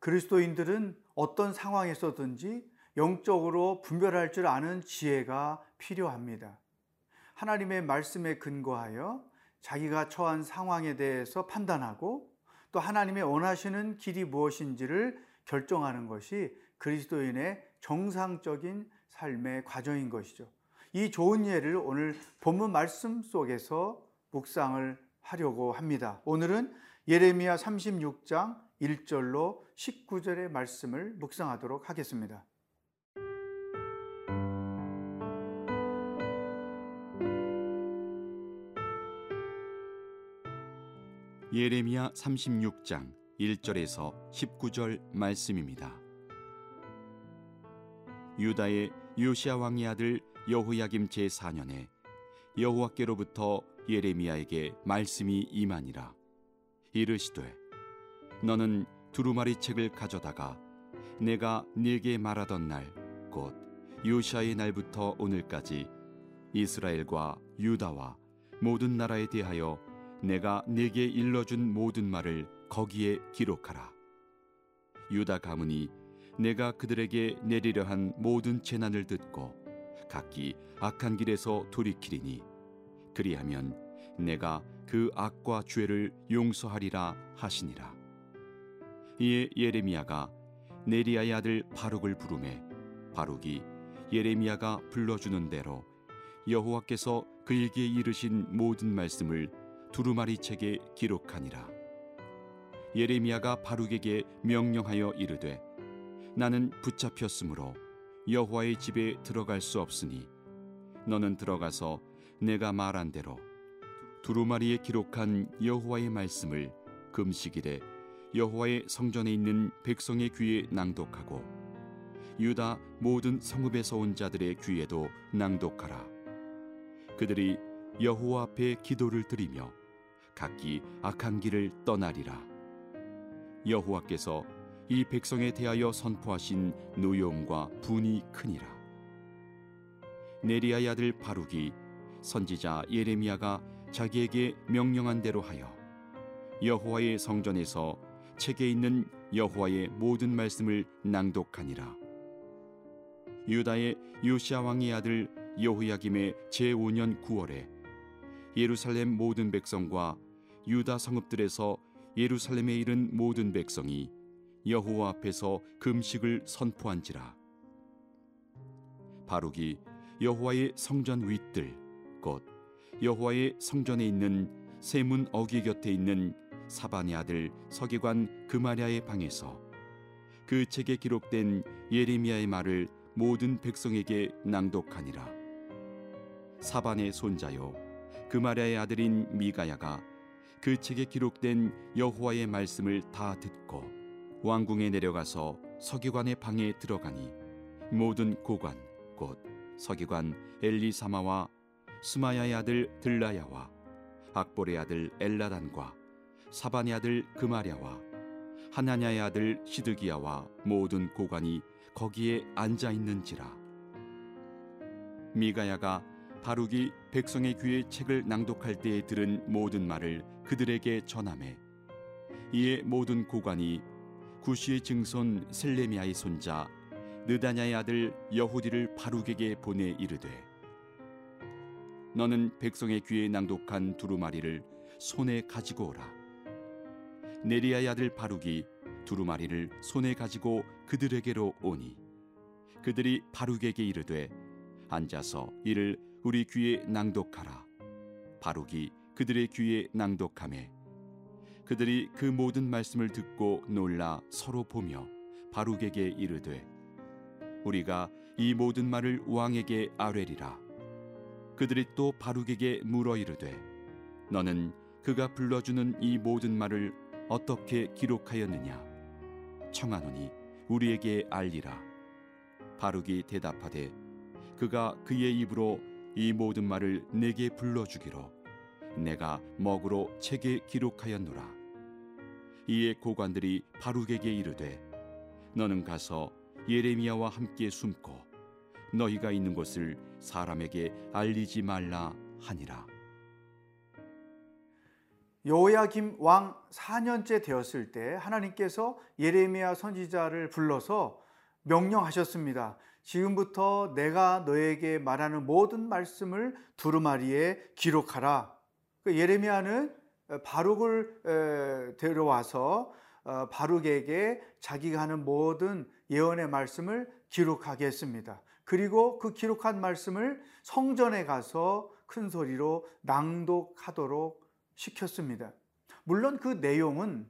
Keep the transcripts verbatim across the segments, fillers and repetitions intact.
그리스도인들은 어떤 상황에서든지 영적으로 분별할 줄 아는 지혜가 필요합니다. 하나님의 말씀에 근거하여 자기가 처한 상황에 대해서 판단하고 또 하나님의 원하시는 길이 무엇인지를 결정하는 것이 그리스도인의 정상적인 삶의 과정인 것이죠. 이 좋은 예를 오늘 본문 말씀 속에서 묵상을 하려고 합니다. 오늘은 예레미야 삼십육 장 일 절로 십구 절의 말씀을 묵상하도록 하겠습니다. 예레미야 삼십육 장 일 절에서 십구 절 말씀입니다. 유다의 요시야 왕의 아들 여호야김 제사 년에 여호와께로부터 예레미야에게 말씀이 임하니라. 이르시되 너는 두루마리 책을 가져다가 내가 네게 말하던 날 곧 요시야의 날부터 오늘까지 이스라엘과 유다와 모든 나라에 대하여 내가 네게 일러준 모든 말을 거기에 기록하라. 유다 가문이 내가 그들에게 내리려 한 모든 재난을 듣고 각기 악한 길에서 돌이키리니 그리하면 내가 그 악과 죄를 용서하리라 하시니라. 이에 예레미야가 네리야의 아들 바룩을 부르매 바룩이 예레미야가 불러주는 대로 여호와께서 그에게 이르신 모든 말씀을 두루마리 책에 기록하니라. 예레미야가 바룩에게 명령하여 이르되 나는 붙잡혔으므로 여호와의 집에 들어갈 수 없으니 너는 들어가서 내가 말한 대로 두루마리에 기록한 여호와의 말씀을 금식일에 여호와의 성전에 있는 백성의 귀에 낭독하고 유다 모든 성읍에서 온 자들의 귀에도 낭독하라. 그들이 여호와 앞에 기도를 드리며 각기 악한 길을 떠나리라. 여호와께서 이 백성에 대하여 선포하신 노여움과 분이 크니라. 네리야의 아들 바룩이 선지자 예레미야가 자기에게 명령한 대로 하여 여호와의 성전에서 책에 있는 여호와의 모든 말씀을 낭독하니라. 유다의 요시야 왕의 아들 여호야김의 제오 년 구월에 예루살렘 모든 백성과 유다 성읍들에서 예루살렘에 이른 모든 백성이 여호와 앞에서 금식을 선포한지라. 바룩이 여호와의 성전 윗들 곧 여호와의 성전에 있는 세문 어귀 곁에 있는 사반의 아들 서기관 그마랴의 방에서 그 책에 기록된 예레미야의 말을 모든 백성에게 낭독하니라. 사반의 손자요 그마랴의 아들인 미가야가 그 책에 기록된 여호와의 말씀을 다 듣고 왕궁에 내려가서 서기관의 방에 들어가니 모든 고관 곧 서기관 엘리사마와 스마야의 아들 들라야와 악볼의 아들 엘라단과 사반의 아들 그마랴와 하나냐의 아들 시드기야와 모든 고관이 거기에 앉아 있는지라. 미가야가 바룩이 백성의 귀에 책을 낭독할 때에 들은 모든 말을 그들에게 전하매 이에 모든 고관이 구시의 증손 셀레미야의 손자 느다냐의 아들 여후디를 바룩에게 보내 이르되 너는 백성의 귀에 낭독한 두루마리를 손에 가지고 오라. 네리야의 아들 바룩이 두루마리를 손에 가지고 그들에게로 오니 그들이 바룩에게 이르되 앉아서 이를 우리 귀에 낭독하라. 바룩이 그들의 귀에 낭독하매 그들이 그 모든 말씀을 듣고 놀라 서로 보며 바룩에게 이르되 우리가 이 모든 말을 왕에게 아뢰리라. 그들이 또 바룩에게 물어 이르되 너는 그가 불러주는 이 모든 말을 어떻게 기록하였느냐? 청하노니 우리에게 알리라. 바룩이 대답하되 그가 그의 입으로 이 모든 말을 내게 불러주기로 내가 먹으로 책에 기록하였노라. 이에 고관들이 바룩에게 이르되 너는 가서 예레미야와 함께 숨고 너희가 있는 곳을 사람에게 알리지 말라 하니라. 여호야김 왕 사 년째 되었을 때 하나님께서 예레미야 선지자를 불러서 명령하셨습니다. 지금부터 내가 너에게 말하는 모든 말씀을 두루마리에 기록하라. 예레미야는 바룩을 데려와서 바룩에게 자기가 하는 모든 예언의 말씀을 기록하게 했습니다. 그리고 그 기록한 말씀을 성전에 가서 큰 소리로 낭독하도록 시켰습니다. 물론 그 내용은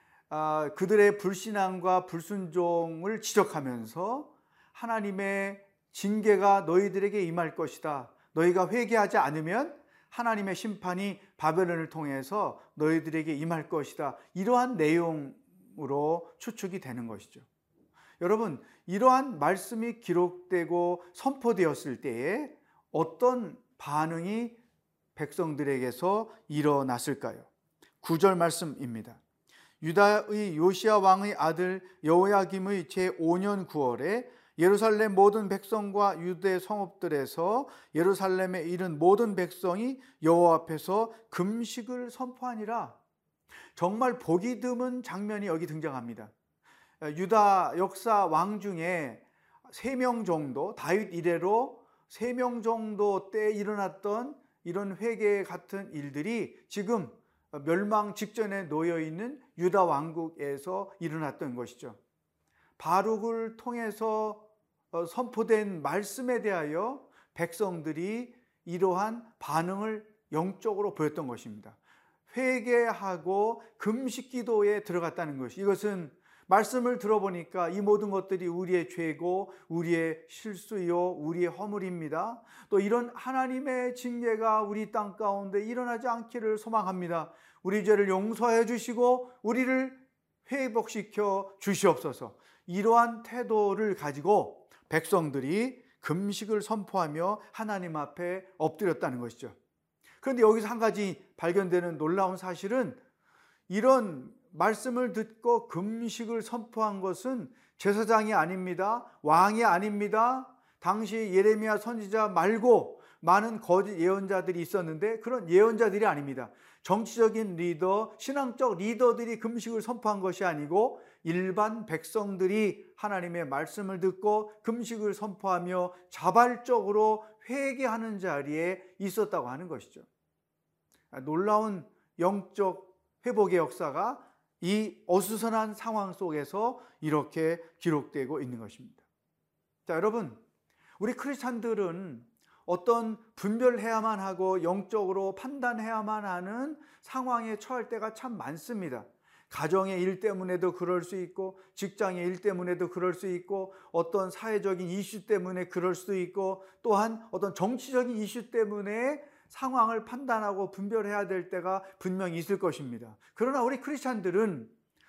그들의 불신앙과 불순종을 지적하면서 하나님의 징계가 너희들에게 임할 것이다. 너희가 회개하지 않으면 하나님의 심판이 바벨론을 통해서 너희들에게 임할 것이다. 이러한 내용으로 추측이 되는 것이죠. 여러분, 이러한 말씀이 기록되고 선포되었을 때에 어떤 반응이 백성들에게서 일어났을까요? 구 절 말씀입니다. 유다의 요시야 왕의 아들 여호야김의 제오 년 구월에 예루살렘 모든 백성과 유대 성읍들에서 예루살렘에 이른 모든 백성이 여호와 앞에서 금식을 선포하니라. 정말 보기 드문 장면이 여기 등장합니다. 유다 역사 왕 중에 세 명 정도, 다윗 이래로 세 명 정도 때 일어났던 이런 회개 같은 일들이 지금 멸망 직전에 놓여 있는 유다 왕국에서 일어났던 것이죠. 바룩을 통해서 선포된 말씀에 대하여 백성들이 이러한 반응을 영적으로 보였던 것입니다. 회개하고 금식 기도에 들어갔다는 것이, 이것은 말씀을 들어보니까 이 모든 것들이 우리의 죄고 우리의 실수요 우리의 허물입니다. 또 이런 하나님의 징계가 우리 땅 가운데 일어나지 않기를 소망합니다. 우리 죄를 용서해 주시고 우리를 회복시켜 주시옵소서. 이러한 태도를 가지고 백성들이 금식을 선포하며 하나님 앞에 엎드렸다는 것이죠. 그런데 여기서 한 가지 발견되는 놀라운 사실은, 이런 말씀을 듣고 금식을 선포한 것은 제사장이 아닙니다. 왕이 아닙니다. 당시 예레미야 선지자 말고 많은 거짓 예언자들이 있었는데 그런 예언자들이 아닙니다. 정치적인 리더, 신앙적 리더들이 금식을 선포한 것이 아니고 일반 백성들이 하나님의 말씀을 듣고 금식을 선포하며 자발적으로 회개하는 자리에 있었다고 하는 것이죠. 놀라운 영적 회복의 역사가 이 어수선한 상황 속에서 이렇게 기록되고 있는 것입니다. 자, 여러분, 우리 크리스찬들은 어떤 분별해야만 하고 영적으로 판단해야만 하는 상황에 처할 때가 참 많습니다. 가정의 일 때문에도 그럴 수 있고, 직장의 일 때문에도 그럴 수 있고, 어떤 사회적인 이슈 때문에 그럴 수도 있고, 또한 어떤 정치적인 이슈 때문에 상황을 판단하고 분별해야 될 때가 분명히 있을 것입니다. 그러나 우리 크리스찬들은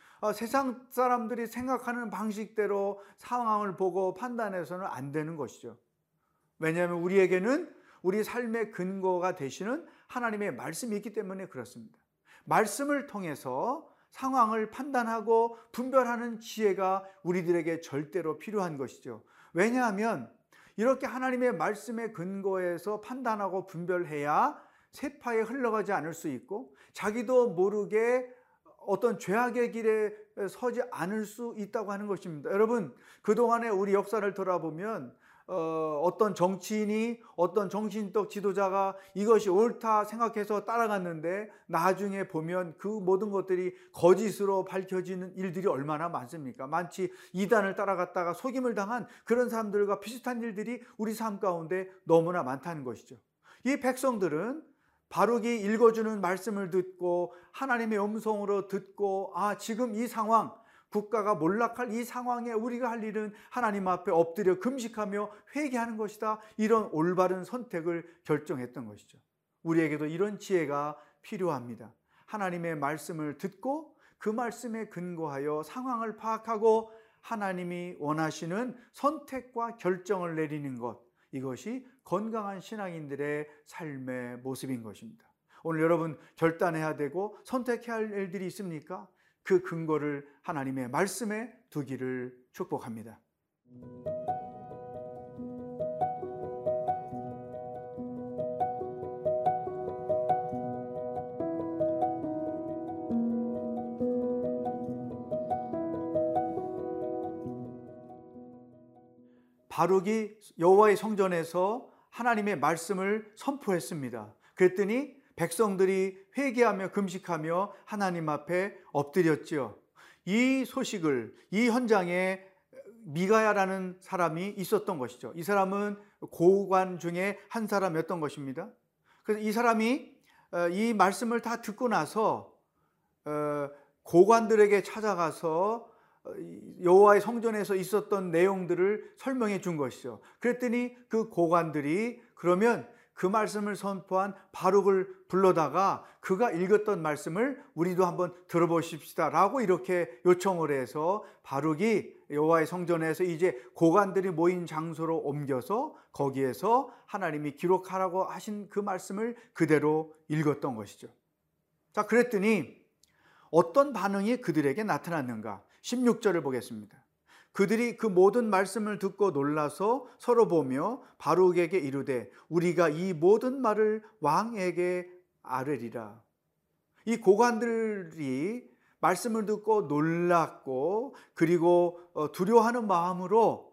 세상 사람들이 생각하는 방식대로 상황을 보고 판단해서는 안 되는 것이죠. 왜냐하면 우리에게는 우리 삶의 근거가 되시는 하나님의 말씀이 있기 때문에 그렇습니다. 말씀을 통해서 상황을 판단하고 분별하는 지혜가 우리들에게 절대로 필요한 것이죠. 왜냐하면 이렇게 하나님의 말씀의 근거에서 판단하고 분별해야 세파에 흘러가지 않을 수 있고, 자기도 모르게 어떤 죄악의 길에 서지 않을 수 있다고 하는 것입니다. 여러분, 그동안의 우리 역사를 돌아보면 어, 어떤 정치인이, 어떤 정신적 지도자가 이것이 옳다 생각해서 따라갔는데 나중에 보면 그 모든 것들이 거짓으로 밝혀지는 일들이 얼마나 많습니까? 많지. 이단을 따라갔다가 속임을 당한 그런 사람들과 비슷한 일들이 우리 삶 가운데 너무나 많다는 것이죠. 이 백성들은 바룩이 읽어주는 말씀을 듣고 하나님의 음성으로 듣고, 아, 지금 이 상황, 국가가 몰락할 이 상황에 우리가 할 일은 하나님 앞에 엎드려 금식하며 회개하는 것이다. 이런 올바른 선택을 결정했던 것이죠. 우리에게도 이런 지혜가 필요합니다. 하나님의 말씀을 듣고 그 말씀에 근거하여 상황을 파악하고 하나님이 원하시는 선택과 결정을 내리는 것, 이것이 건강한 신앙인들의 삶의 모습인 것입니다. 오늘 여러분 결단해야 되고 선택해야 할 일들이 있습니까? 그 근거를 하나님의 말씀에 두기를 축복합니다. 바룩이 여호와의 성전에서 하나님의 말씀을 선포했습니다. 그랬더니 백성들이 회개하며 금식하며 하나님 앞에 엎드렸지요. 이 소식을, 이 현장에 미가야라는 사람이 있었던 것이죠. 이 사람은 고관 중에 한 사람이었던 것입니다. 그래서 이 사람이 이 말씀을 다 듣고 나서 고관들에게 찾아가서 여호와의 성전에서 있었던 내용들을 설명해 준 것이죠. 그랬더니 그 고관들이 그러면 그 말씀을 선포한 바룩을 불러다가 그가 읽었던 말씀을 우리도 한번 들어보십시다 라고 이렇게 요청을 해서 바룩이 여호와의 성전에서 이제 고관들이 모인 장소로 옮겨서 거기에서 하나님이 기록하라고 하신 그 말씀을 그대로 읽었던 것이죠. 자, 그랬더니 어떤 반응이 그들에게 나타났는가? 십육 절을 보겠습니다. 그들이 그 모든 말씀을 듣고 놀라서 서로 보며 바룩에게 이르되 우리가 이 모든 말을 왕에게 아뢰리라. 이 고관들이 말씀을 듣고 놀랐고 그리고 두려워하는 마음으로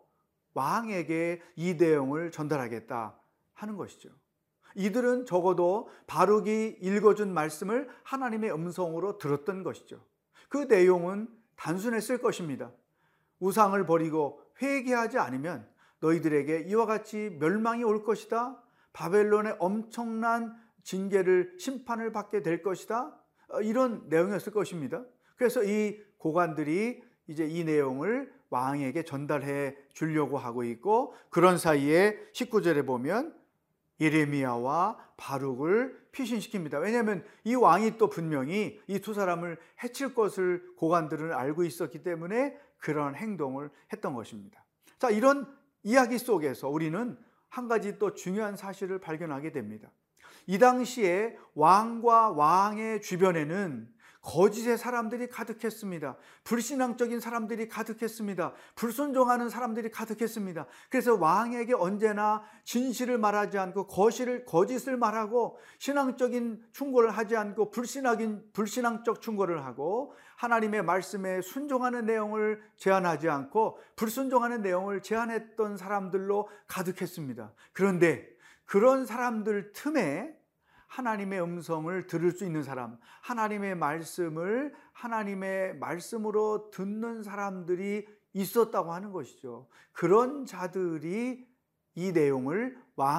왕에게 이 내용을 전달하겠다 하는 것이죠. 이들은 적어도 바룩이 읽어준 말씀을 하나님의 음성으로 들었던 것이죠. 그 내용은 단순했을 것입니다. 우상을 버리고 회개하지 않으면 너희들에게 이와 같이 멸망이 올 것이다. 바벨론의 엄청난 징계를, 심판을 받게 될 것이다. 이런 내용이었을 것입니다. 그래서 이 고관들이 이제 이 내용을 왕에게 전달해 주려고 하고 있고, 그런 사이에 십구 절에 보면 예레미야와 바룩을 피신시킵니다. 왜냐하면 이 왕이 또 분명히 이 두 사람을 해칠 것을 고관들은 알고 있었기 때문에 그런 행동을 했던 것입니다. 자, 이런 이야기 속에서 우리는 한 가지 또 중요한 사실을 발견하게 됩니다. 이 당시에 왕과 왕의 주변에는 거짓의 사람들이 가득했습니다. 불신앙적인 사람들이 가득했습니다. 불순종하는 사람들이 가득했습니다. 그래서 왕에게 언제나 진실을 말하지 않고 거짓을, 거짓을 말하고 신앙적인 충고를 하지 않고 불신앙인, 불신앙적 충고를 하고 하나님의 말씀에 순종하는 내용을 제안하지 않고 불순종하는 내용을 제안했던 사람들로 가득했습니다. 그런데 그런 사람들 틈에 하나님의 음성을 들을 수 있는 사람, 하나님의 말씀을 하나님의 말씀으로 듣는 사람들이 있었다고 하는 것이죠. 그런 자들이 이 내용을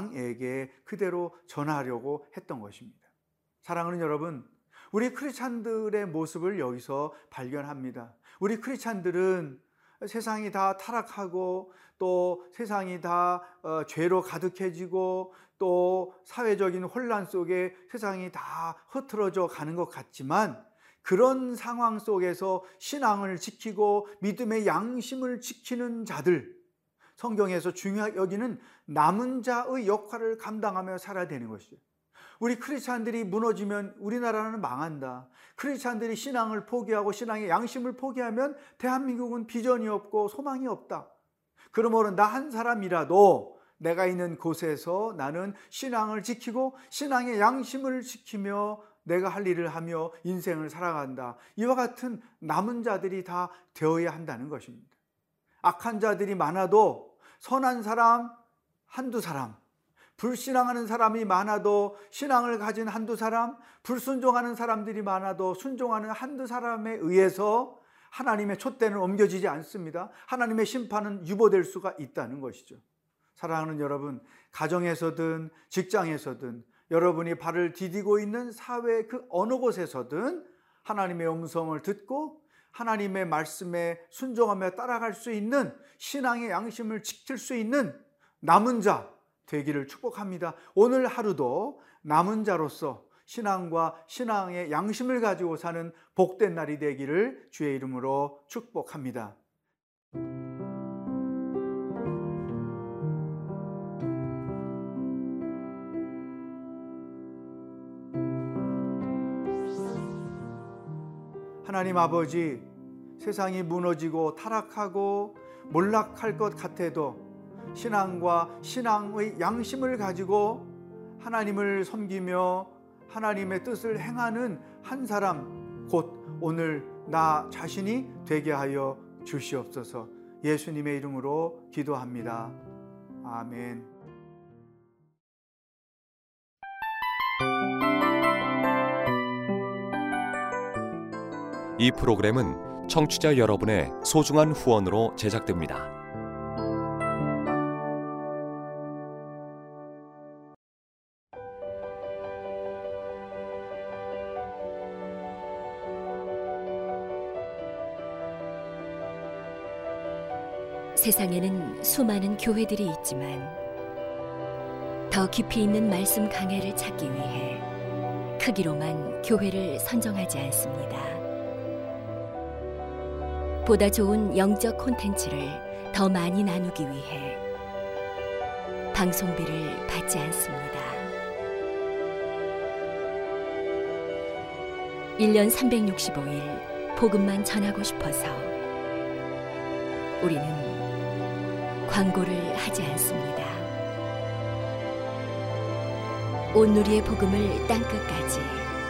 왕에게 그대로 전하려고 했던 것입니다. 사랑하는 여러분, 우리 크리스찬들의 모습을 여기서 발견합니다. 우리 크리스찬들은 세상이 다 타락하고 또 세상이 다 죄로 가득해지고 또 사회적인 혼란 속에 세상이 다 흐트러져 가는 것 같지만, 그런 상황 속에서 신앙을 지키고 믿음의 양심을 지키는 자들, 성경에서 중요하게 여기는 남은 자의 역할을 감당하며 살아야 되는 것이죠. 우리 크리스찬들이 무너지면 우리나라는 망한다. 크리스찬들이 신앙을 포기하고 신앙의 양심을 포기하면 대한민국은 비전이 없고 소망이 없다. 그러므로 나 한 사람이라도 내가 있는 곳에서 나는 신앙을 지키고 신앙의 양심을 지키며 내가 할 일을 하며 인생을 살아간다. 이와 같은 남은 자들이 다 되어야 한다는 것입니다. 악한 자들이 많아도 선한 사람 한두 사람, 불신앙하는 사람이 많아도 신앙을 가진 한두 사람, 불순종하는 사람들이 많아도 순종하는 한두 사람에 의해서 하나님의 촛대는 옮겨지지 않습니다. 하나님의 심판은 유보될 수가 있다는 것이죠. 사랑하는 여러분, 가정에서든 직장에서든 여러분이 발을 디디고 있는 사회 그 어느 곳에서든 하나님의 음성을 듣고 하나님의 말씀에 순종하며 따라갈 수 있는 신앙의 양심을 지킬 수 있는 남은 자 되기를 축복합니다. 오늘 하루도 남은 자로서 신앙과 신앙의 양심을 가지고 사는 복된 날이 되기를 주의 이름으로 축복합니다. 하나님 아버지, 세상이 무너지고 타락하고 몰락할 것 같아도 신앙과 신앙의 양심을 가지고 하나님을 섬기며 하나님의 뜻을 행하는 한 사람, 곧 오늘 나 자신이 되게 하여 주시옵소서. 예수님의 이름으로 기도합니다. 아멘. 이 프로그램은 청취자 여러분의 소중한 후원으로 제작됩니다. 세상에는 수많은 교회들이 있지만 더 깊이 있는 말씀 강해를 찾기 위해 크기로만 교회를 선정하지 않습니다. 보다 좋은 영적 콘텐츠를 더 많이 나누기 위해 방송비를 받지 않습니다. 일 년 삼백육십오 일 복음만 전하고 싶어서 우리는 광고를 하지 않습니다. 온누리의 복음을 땅끝까지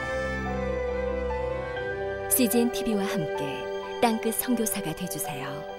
씨지엔 티비와 함께 땅끝 선교사가 되어주세요.